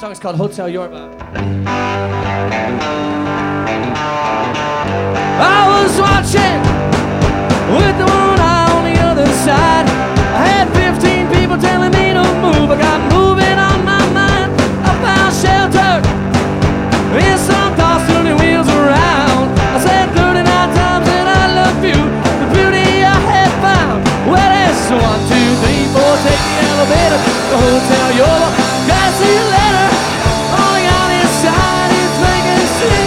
song's called Hotel Yorba. I was watching with the one eye on the other side. I had 15 people telling me to move. I got moving on my mind. I found shelter in some thoughts turning wheels around. I said 39 times that I love you, the beauty I had found. Well, it's 1, 2, 3, 4, take the elevator to Hotel Yorba. Gotta see you later. All I got inside is vacancy.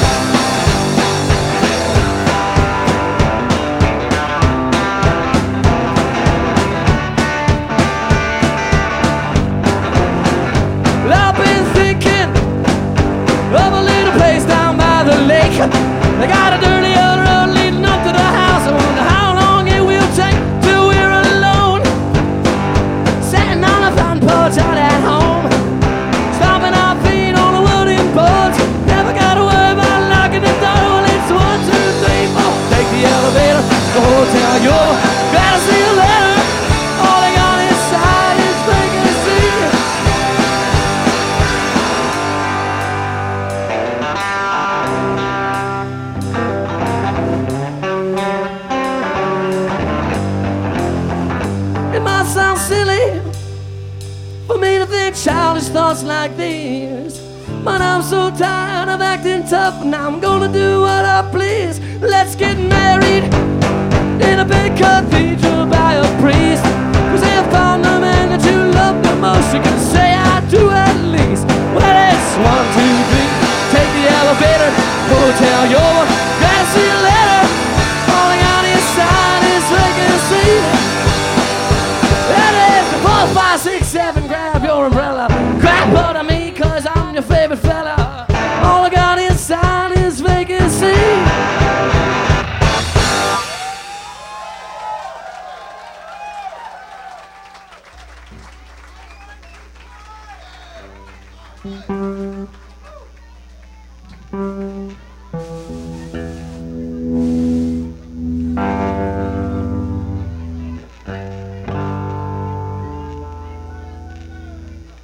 I've been thinking of a little place down by the lake. They got a dirty old road leading up to the house. I wonder how long it will take till we're alone, sitting on a front porch out at home, stomping our feet on the wooden boards. Never gotta worry about locking the door. Well, it's 1, 2, 3, 4. Take the elevator to Hotel Yorba. Gotta see you later. All I got inside is vacancy. It might sound silly for me to think childish thoughts like these, but I'm so tired of acting tough. Now I'm gonna do what I please. Let's get married in a big cathedral by a priest. 'Cause if I'm the man that you love the most, you can say I do at least. Well, it's 1, 2, 3. Take the elevator, Hotel Yorba. Gotta see you later. All I got inside is vacancy. That is 4, 5, 6, 7. Grab your umbrella. Grab hold of me, 'cause I'm your favorite fella. All I got inside is vacancy.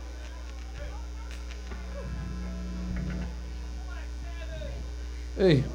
Hey.